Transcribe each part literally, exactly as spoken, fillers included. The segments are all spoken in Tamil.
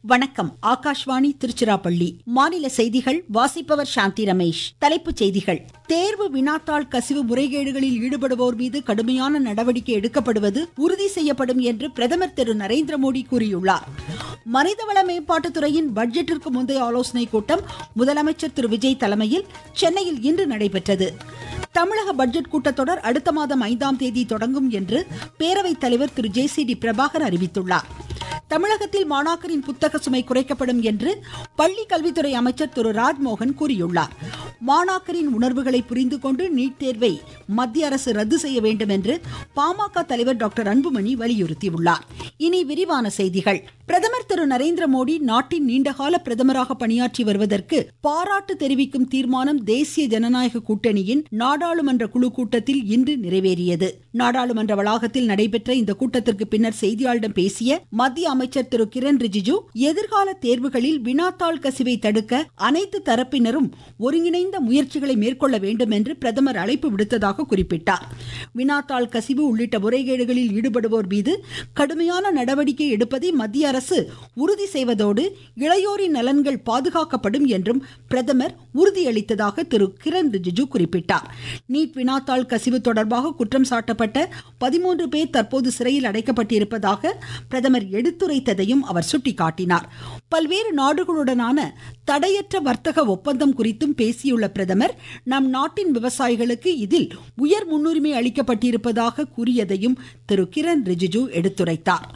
வணக்கம். ஆகாஷ்வாணி திருச்சிராப்பள்ளி. மாநில செய்திகள் வாசிப்பவர் சாந்தி ரமேஷ். தலைப்புச் செய்திகள். தேர்வு வினாத்தாள் கசிவு முறைகேடுகளில் ஈடுபடுவோர் மீது கடுமையான நடவடிக்கை எடுக்கப்படுவது உறுதி செய்யப்படும் என்று பிரதமர் திரு நரேந்திர மோடி கூறியுள்ளார். மனிதவள மேம்பாட்டுத்துறையின் பட்ஜெட்டிற்கு முந்தைய ஆலோசனைக் கூட்டம் முதலமைச்சர் திரு விஜய் தலைமையில் சென்னையில் இன்று நடைபெற்றது. தமிழக பட்ஜெட் கூட்டத்தொடர் அடுத்த மாதம் ஐந்தாம் தேதி தொடங்கும் என்று பேரவைத் தலைவர் Thiru J C D Prabhakar அறிவித்துள்ளார். தமிழகத்தில் மாணாக்கரின் புத்தக சுமை குறைக்கப்படும் என்று பள்ளி கல்வித்துறை அமைச்சர் திரு ராஜ்மோகன் கூறியுள்ளார். மாணாக்கரின் உணர்வுகளை புரிந்து கொண்டு நீட் தேர்வை மத்திய அரசு ரத்து செய்ய வேண்டும் என்று பாமக தலைவர் டாக்டர் அன்புமணி வலியுறுத்தியுள்ளார். இனி விரிவான செய்திகள். பிரதமர் திரு நரேந்திர மோடி நாட்டின் நீண்டகால பிரதமராக பணியாற்றி வருவதற்கு பாராட்டு தெரிவிக்கும் தீர்மானம் தேசிய ஜனநாயக கூட்டணியின் நாடாளுமன்ற குழு கூட்டத்தில் இன்று நிறைவேறியது. நாடாளுமன்ற வளாகத்தில் நடைபெற்ற இந்த கூட்டத்திற்கு பின்னர் செய்தியாளர்களிடம் பேசிய மத்திய அமைச்சர் திரு கிரண் ரிஜிஜு, எதிர்கால தேர்வுகளில் வினாத்தாள் கசிவை தடுக்க அனைத்து தரப்பினரும் ஒருங்கிணைந்த முயற்சிகளை மேற்கொள்ள வேண்டும் என்று பிரதமர் அழைப்பு விடுத்ததாக குறிப்பிட்டார். வினாத்தாள் கசிவு உள்ளிட்ட முறைகேடுகளில் ஈடுபடுவோர் மீது கடுமையான நடவடிக்கை எடுப்பதை மத்திய அரசு உறுதி செய்வதோடு இளையோரின் நலன்கள் பாதுகாக்கப்படும் என்றும் பிரதமர் உறுதியளித்ததாக திரு கிரண் ரிஜிஜு குறிப்பிட்டார். நீட் வினாத்தாள் கசிவு தொடர்பாக குற்றம் சாட்டப்பட்ட பதிமூன்று பேர் தற்போது சிறையில் அடைக்கப்பட்டிருப்பதாக பிரதமர் எடுத்துரைத்ததையும் அவர் சுட்டிக்காட்டினார். பல்வேறு நாடுகளுடனான தடையற்ற வர்த்தக ஒப்பந்தம் குறித்தும் பேசியுள்ள பிரதமர், நம் நாட்டின் விவசாயிகளுக்கு இதில் உயர் முன்னுரிமை அளிக்கப்பட்டிருப்பதாக கூறியதையும் திரு கிரண் ரிஜிஜு எடுத்துரைத்தார்.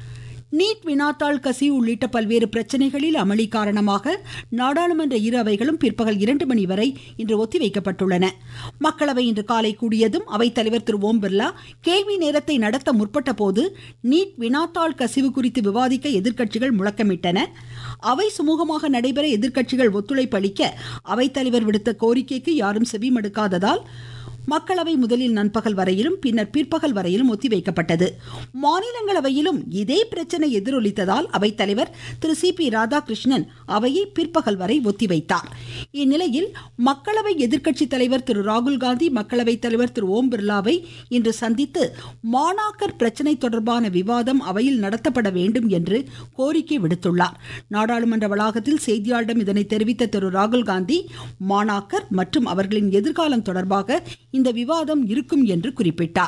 நீட் வினாத்தாள் கசிவு உள்ளிட்ட பல்வேறு பிரச்சனைகளில் அமளி காரணமாக நாடாளுமன்ற இரு அவைகளும் பிற்பகல் இரண்டு மணி வரை இன்று ஒத்திவைக்கப்பட்டுள்ளன. மக்களவை இன்று காலை கூடியதும் அவைத்தலைவர் திரு ஓம் பிர்லா கேள்வி நேரத்தை நடத்த முற்பட்ட போது நீட் வினாத்தாள் கசிவு குறித்து விவாதிக்க எதிர்க்கட்சிகள் முழக்கமிட்டன. அவை சுமூகமாக நடைபெற எதிர்க்கட்சிகள் ஒத்துழைப்பு அளிக்க அவைத்தலைவர் விடுத்த கோரிக்கைக்கு யாரும் செவிமடுக்காததால் மக்களவை முதலில் நண்பகல் வரையிலும் பின்னர் பிற்பகல் வரையிலும் ஒத்திவைக்கப்பட்டது. மாநிலங்களவையிலும் இதே பிரச்சனை எதிரொலித்ததால் அவைத்தலைவர் திரு சி பி ராதாகிருஷ்ணன் அவையை பிற்பகல் வரை ஒத்திவைத்தார். இந்நிலையில் மக்களவை எதிர்க்கட்சி தலைவர் திரு ராகுல் காந்தி மக்களவை தலைவர் திரு ஓம் பிர்லாவை இன்று சந்தித்து மாணாக்கர் பிரச்சனை தொடர்பான விவாதம் அவையில் நடத்தப்பட வேண்டும் என்று கோரிக்கை விடுத்துள்ளார். நாடாளுமன்ற வளாகத்தில் செய்தியாளர்களிடம் இதனை தெரிவித்த திரு ராகுல் காந்தி, மாணாக்கர் மற்றும் அவர்களின் எதிர்காலம் தொடர்பாக இந்த விவாதம் இருக்கும் என்று குறிப்பிட்டார்.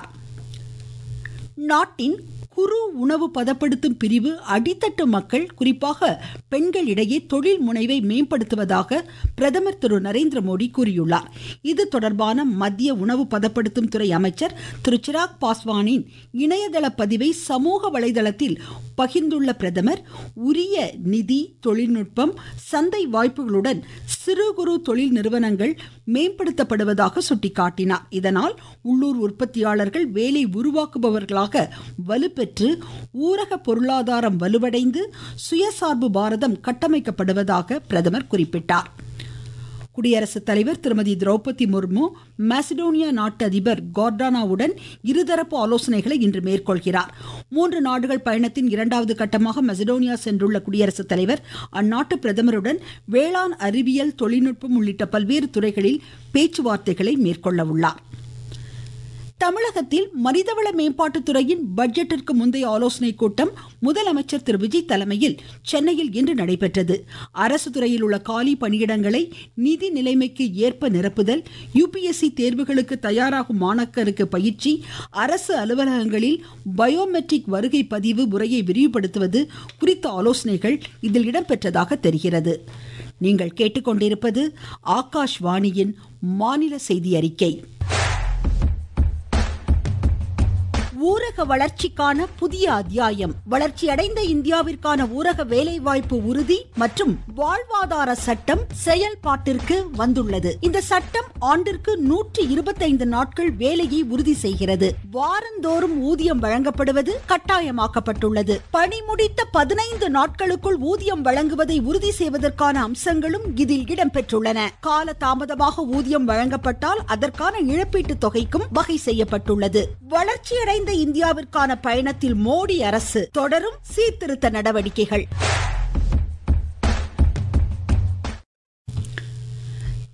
நாட்டின் குறு உணவு பதப்படுத்தும் பிரிவு அடித்தட்டு மக்கள், குறிப்பாக பெண்களிடையே தொழில் முனைவை மேம்படுத்துவதாக பிரதமர் திரு நரேந்திர மோடி கூறியுள்ளார். இது தொடர்பான மத்திய உணவு பதப்படுத்தும் துறை அமைச்சர் திரு சிராக் பாஸ்வானின் இணையதள பதிவை சமூக வலைதளத்தில் பகிர்ந்துள்ள பிரதமர், உரிய நிதி, தொழில்நுட்பம், சந்தை வாய்ப்புகளுடன் சிறு குறு தொழில் நிறுவனங்கள் மேம்படுத்தப்படுவதாக சுட்டிக்காட்டினார். இதனால் உள்ளூர் உற்பத்தியாளர்கள் வேலை உருவாக்குபவர்களாக வலுப்பெற்று ஊரக பொருளாதாரம் வலுவடைந்து சுயசார்பு பாரதம் கட்டமைக்கப்படுவதாக பிரதமர் குறிப்பிட்டார். குடியரசுத் தலைவர் திருமதி திரௌபதி முர்மு மாசிடோனியா நாட்டு அதிபர் கார்டானாவுடன் இருதரப்பு ஆலோசனைகளை இன்று மேற்கொள்கிறார். மூன்று நாடுகள் பயணத்தின் இரண்டாவது கட்டமாக மாசிடோனியா சென்றுள்ள குடியரசுத் தலைவர் அந்நாட்டு பிரதமருடன் வேளாண், அறிவியல், தொழில்நுட்பம் உள்ளிட்ட பல்வேறு துறைகளில் பேச்சுவார்த்தைகளை மேற்கொள்ள உள்ளார். தமிழகத்தில் மனிதவள மேம்பாட்டுத்துறையின் பட்ஜெட்டிற்கு முந்தைய ஆலோசனைக் கூட்டம் முதலமைச்சர் திரு விஜய் தலைமையில் சென்னையில் இன்று நடைபெற்றது. அரசு துறையில் உள்ள காலி பணியிடங்களை நிதி நிலைமைக்கு ஏற்ப நிரப்புதல், யுபிஎஸ்சி தேர்வுகளுக்கு தயாராகும் மாணாக்கருக்கு பயிற்சி, அரசு அலுவலகங்களில் பயோமெட்ரிக் வருகை பதிவு முறையை விரிவுபடுத்துவது குறித்த ஆலோசனைகள் இதில் இடம்பெற்றதாக தெரிகிறது. நீங்கள் கேட்டுக்கொண்டிருப்பது ஆகாஷ்வாணியின் மாநில செய்தி அறிக்கை. ஊரக வளர்ச்சிக்கான புதிய அத்தியாயம். வளர்ச்சியடைந்த இந்தியாவிற்கான ஊரக வேலைவாய்ப்பு உறுதி மற்றும் வாழ்வாதார சட்டம் செயல்பாட்டிற்கு வந்துள்ளது. இந்த சட்டம் ஆண்டிற்கு நூற்றி இருபத்தைந்து நாட்கள் வேலையை உறுதி செய்கிறது. வாரந்தோறும் ஊதியம் வழங்கப்படுவது கட்டாயமாக்கப்பட்டுள்ளது. பணி முடித்த பதினைந்து நாட்களுக்குள் ஊதியம் வழங்குவதை உறுதி செய்வதற்கான அம்சங்களும் இதில் இடம்பெற்றுள்ளன. கால தாமதமாக ஊதியம் வழங்கப்பட்டால் அதற்கான இழப்பீட்டு தொகைக்கும் வகை செய்யப்பட்டுள்ளது. வளர்ச்சியடைந்த இந்தியாவிற்கான பயணத்தில் மோடி அரசு தொடரும் சீர்திருத்த நடவடிக்கைகள்.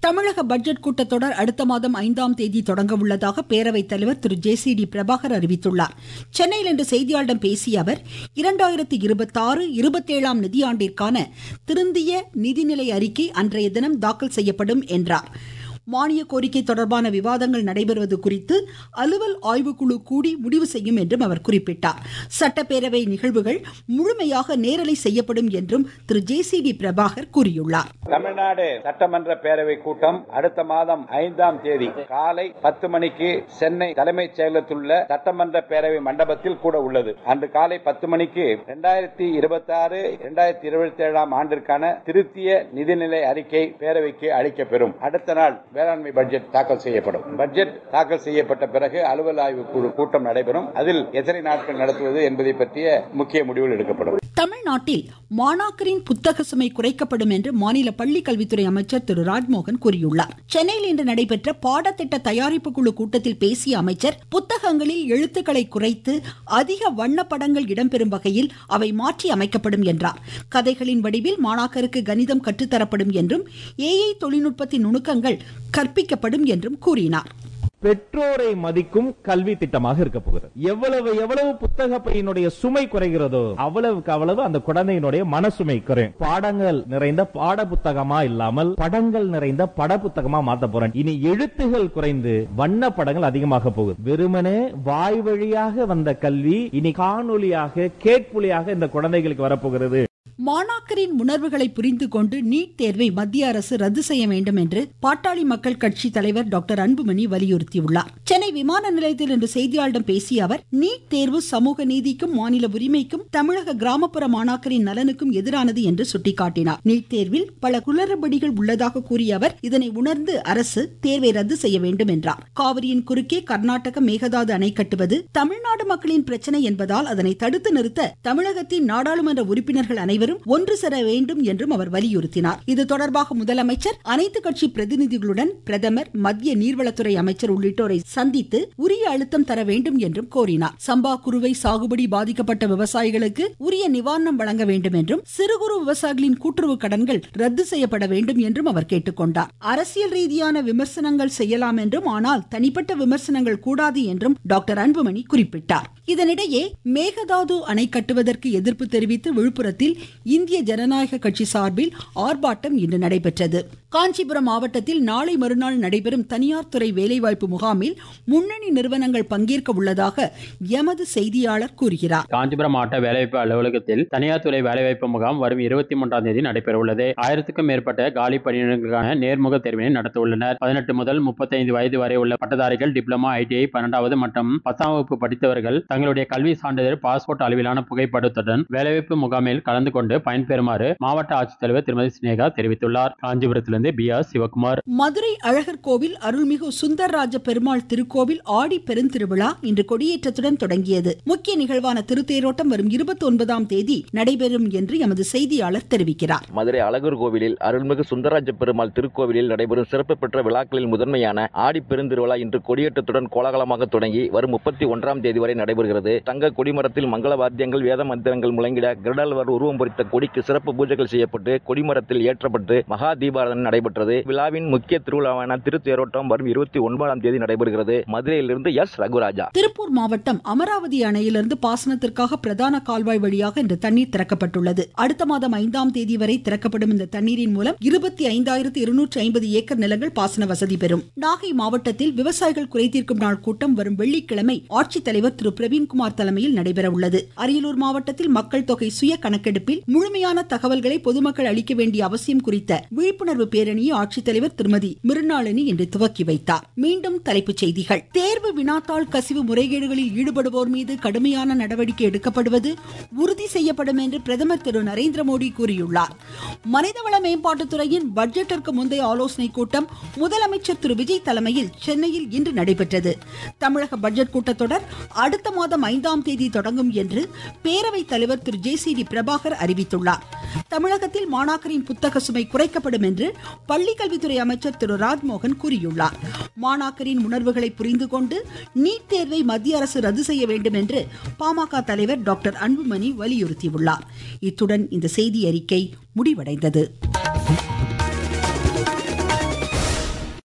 தமிழக பட்ஜெட் கூட்டத்தொடர் அடுத்த மாதம் ஐந்தாம் தேதி தொடங்க உள்ளதாக பேரவைத் தலைவர் Thiru J C D Prabhakar அறிவித்துள்ளார். சென்னையில் இன்று செய்தியாளர்களிடம் பேசிய அவர், இரண்டாயிரத்தி இருபத்தி ஆறு இருபத்தேழாம் நிதியாண்டிற்கான திருந்திய நிதிநிலை அறிக்கை அன்றைய தினம் தாக்கல் செய்யப்படும் என்றார். மானிய கோரிக்கை தொடர்பான விவாதங்கள் நடைபெறுவது குறித்து அலுவல் ஆய்வுக்குழு கூடி முடிவு செய்யும் என்றும் அவர் குறிப்பிட்டார். சட்டப்பேரவை நிகழ்வுகள் முழுமையாக நேரலை செய்யப்படும் என்றும் Thiru J C D Prabhakar கூறியுள்ளார். தமிழ்நாடு சட்டமன்ற பேரவை கூட்டம் அடுத்த மாதம் ஐந்தாம் தேதி காலை பத்து மணிக்கு சென்னை தலைமைச் செயலகத்தில் உள்ள சட்டமன்ற பேரவை மண்டபத்தில் கூட உள்ளது. அன்று காலை பத்து மணிக்கு இரண்டாயிரத்தி இருபத்தி ஆறு இரண்டாயிரத்தி இருபத்தி ஏழாம் ஆண்டிற்கான திருத்திய நிதிநிலை அறிக்கை பேரவைக்கு அளிக்கப்பெறும். அடுத்த நாள் வேளாண்மை பட்ஜெட் தாக்கல் செய்யப்படும். பட்ஜெட் தாக்கல் செய்யப்பட்ட பிறகு அலுவல் ஆய்வு குழு கூட்டம் நடைபெறும். அதில் எத்தனை நாட்கள் நடத்துவது என்பதை பற்றிய முக்கிய முடிவுகள் எடுக்கப்படும். தமிழ்நாட்டில் மாணாக்கரின் புத்தக சுமை குறைக்கப்படும் என்று மாநில பள்ளிக்கல்வித்துறை அமைச்சர் திரு ராஜ்மோகன் கூறியுள்ளார். சென்னையில் இன்று நடைபெற்ற பாடத்திட்ட தயாரிப்பு குழு கூட்டத்தில் பேசிய அமைச்சர், புத்தகங்களில் எழுத்துக்களை குறைத்து அதிக வண்ண படங்கள் இடம்பெறும் வகையில் அவை மாற்றி அமைக்கப்படும் என்றார். கதைகளின் வடிவில் மாணாக்கருக்கு கணிதம் கற்றுத்தரப்படும் என்றும் ஏஐ தொழில்நுட்பத்தின் நுணுக்கங்கள் கற்பிக்கப்படும் என்றும் கூறினார். பெற்றோரை மதிக்கும் கல்வி திட்டமாக இருக்க போகிறது. எவ்வளவு எவ்வளவு புத்தக பையினுடைய சுமை குறைகிறதோ அவ்வளவுக்கு அவ்வளவு அந்த குழந்தையினுடைய மனசுமை குறையும். பாடங்கள் நிறைந்த பாட புத்தகமா இல்லாமல் படங்கள் நிறைந்த பட புத்தகமா மாத்த போறேன். இனி எழுத்துகள் குறைந்து வண்ண படங்கள் அதிகமாக போகுது. வெறுமனே வாய் வழியாக வந்த கல்வி இனி காணொலியாக கேட்பொலியாக இந்த குழந்தைகளுக்கு வரப்போகிறது. மாணாக்கரின் உணர்வுகளை புரிந்து கொண்டு நீட் தேர்வை மத்திய அரசு ரத்து செய்ய வேண்டும் என்று பாட்டாளி மக்கள் கட்சி தலைவர் டாக்டர் அன்புமணி வலியுறுத்தியுள்ளார். சென்னை விமான நிலையத்தில் இன்று செய்தியாளர்களிடம் பேசிய அவர், நீட் தேர்வு சமூக நீதிக்கும் மாநில உரிமைக்கும் தமிழக கிராமப்புற மாணாக்கரின் நலனுக்கும் எதிரானது என்று சுட்டிக்காட்டினார். நீட் தேர்வில் பல குளறுபடிகள் உள்ளதாக கூறிய அவர், இதனை உணர்ந்து அரசு தேர்வை ரத்து செய்ய வேண்டும் என்றார். காவிரியின் குறுக்கே கர்நாடக மேகதாது அணை கட்டுவது தமிழ்நாடு மக்களின் பிரச்சனை என்பதால் அதனை தடுத்து நிறுத்த தமிழகத்தின் நாடாளுமன்ற உறுப்பினர்கள் அனைவரும் ஒன்று சேர வேண்டும் என்றும் அவர் வலியுறுத்தினார். இது தொடர்பாக முதலமைச்சர் அனைத்து கட்சி பிரதிநிதிகளுடன் பிரதமர், மத்திய நீர்வளத்துறை அமைச்சர் உள்ளிட்டோரை சந்தித்து உரிய அழுத்தம் தர வேண்டும் என்றும் கோரினார். சம்பா குறுவை சாகுபடி பாதிக்கப்பட்ட விவசாயிகளுக்கு உரிய நிவாரணம் வழங்க வேண்டும் என்றும் சிறு குறு விவசாயிகளின் கூட்டுறவு கடன்கள் ரத்து செய்யப்பட வேண்டும் என்றும் அவர் கேட்டுக்கொண்டார். அரசியல் ரீதியான விமர்சனங்கள் செய்யலாம் என்றும், ஆனால் தனிப்பட்ட விமர்சனங்கள் கூடாது என்றும் டாக்டர் அன்புமணி குறிப்பிட்டார். இதனிடையே மேகதாது அணை கட்டுவதற்கு எதிர்ப்பு தெரிவித்து விழுப்புரத்தில் இந்திய ஜனநாயக கட்சி சார்பில் ஆர்ப்பாட்டம் இன்று நடைபெற்றது. காஞ்சிபுரம் மாவட்டத்தில் நாளை மறுநாள் நடைபெறும் தனியார் துறை வேலைவாய்ப்பு முகாமில் முன்னணி நிறுவனங்கள் பங்கேற்க உள்ளதாக எமது செய்தியாளர் கூறுகிறார். காஞ்சிபுரம் மாவட்ட வேலைவாய்ப்பு அலுவலகத்தில் தனியார் துறை வேலைவாய்ப்பு முகாம் வரும் இருபத்தி மூன்றாம் தேதி நடைபெற உள்ளது. ஆயிரத்துக்கும் மேற்பட்ட காலி பணியிடங்களுக்கான நேர்முக தேர்வினை நடத்த உள்ளனர். பதினெட்டு முதல் முப்பத்தி ஐந்து வயது வரை உள்ள பட்டதாரிகள், டிப்ளமா, ஐடிஐ, பன்னெண்டாவது மற்றும் பத்தாம் வகுப்பு படித்தவர்கள் தங்களுடைய கல்வி சான்றிதழ், பாஸ்போர்ட் அளவிலான புகைப்படத்துடன் வேலைவாய்ப்பு முகாமில் கலந்து கொண்டு பயன்பெறுமாறு மாவட்ட ஆட்சித்தலைவர் திருமதி சினேகா தெரிவித்துள்ளார். காஞ்சிபுரத்திலிருந்து பி ஆர் சிவகுமார். மதுரை அழகர் கோவில் அருள்மிகு சுந்தரராஜ பெருமாள் திருக்கோவில் ஆடி பெருந்திருவிழா இன்று கொடியேற்றத்துடன் தொடங்கியது. முக்கிய நிகழ்வான திருத்தேரோட்டம் வரும் இருபத்தி ஒன்பதாம் தேதி நடைபெறும் என்று எமது செய்தியாளர் தெரிவிக்கிறார். மதுரை அழகர் கோவிலில் அருள்மிகு சுந்தரராஜ பெருமாள் திருக்கோவிலில் நடைபெறும் சிறப்பு பெற்ற விழாக்களில் முதன்மையான ஆடி பெருந்திருவிழா இன்று கொடியேற்றத்துடன் கோலாகலமாக தொடங்கி வரும் முப்பத்தி ஒன்றாம் தேதி வரை நடைபெறுகிறது. தங்க கொடிமரத்தில் மங்கள வாத்தியங்கள், வேத மந்திரங்கள் முழங்கிட கிருடால்வர் உருவம் பொறித்த கொடிக்கு சிறப்பு பூஜைகள் செய்யப்பட்டு கொடிமரத்தில் ஏற்றப்பட்டு மகா தீபாராதனை நடைபெற்றது. விழாவின் முக்கிய திருவிழாவான திருத்தேரோட்டம் வரும் இருபத்தி ஒன்பதாம் தேதி நடைபெறுகிறது. மதுரையிலிருந்து எஸ் ரகுராஜா. திருப்பூர் மாவட்டம் அமராவதி அணையிலிருந்து பாசனத்திற்காக பிரதான கால்வாய் வழியாக இன்று தண்ணீர் திறக்கப்பட்டுள்ளது. அடுத்த மாதம் ஐந்தாம் தேதி வரை திறக்கப்படும் இந்த தண்ணீரின் மூலம் இருபத்தி ஐந்தாயிரத்து இருநூற்று ஐம்பது ஏக்கர் நிலங்கள் பாசன வசதி பெறும். நாகை மாவட்டத்தில் விவசாயிகள் குறைதீர்க்கும் நாள் கூட்டம் வரும் வெள்ளிக்கிழமை ஆட்சித்தலைவர் திரு பிரவீன்குமார் தலைமையில் நடைபெற உள்ளது. அரியலூர் மாவட்டத்தில் மக்கள் தொகை சுய கணக்கெடுப்பில் முழுமையான தகவல்களை பொதுமக்கள் அளிக்க வேண்டிய அவசியம் குறித்த விழிப்புணர்வு பேரணியை ஆட்சித்தலைவர் திருமதி மிருணாளினி இன்று துவக்கி வைத்தார். மீண்டும் தலைப்புச் செய்திகள். தேர்வு வினாத்தாள் கசிவு முறைகேடுகளில் ஈடுபடுவோர் மீது கடுமையான நடவடிக்கை எடுக்கப்படுவது உறுதி செய்யப்படும் என்று பிரதமர் திரு நரேந்திர மோடி கூறியுள்ளார். மனிதவள மேம்பாட்டுத்துறையின் பட்ஜெட்டிற்கு முந்தைய ஆலோசனை கூட்டம் முதலமைச்சர் திரு விஜய் தலைமையில் சென்னையில் இன்று நடைபெற்றது. தமிழக பட்ஜெட் கூட்டத்தொடர் அடுத்த மாதம் ஐந்தாம் தேதி தொடங்கும் என்று பேரவைத் தலைவர் Thiru J C D Prabhakar அறிவித்துள்ளார். தமிழகத்தில் மாணாக்கரின் புத்தக சுமை குறைக்கப்படும் என்று பள்ளிக்கல்வித்துறை அமைச்சர் திரு ராஜ்மோகன் கூறியுள்ளார். மாணாக்கரின் உணர்வுகளை புரிந்து கொண்டு நீட் தேர்வை மத்திய அரசு ரத்து செய்ய வேண்டும் என்று பாமக தலைவர் டாக்டர் அன்புமணி வலியுறுத்தியுள்ளார். இத்துடன் இந்த செய்தி அறிக்கை முடிவடைந்தது.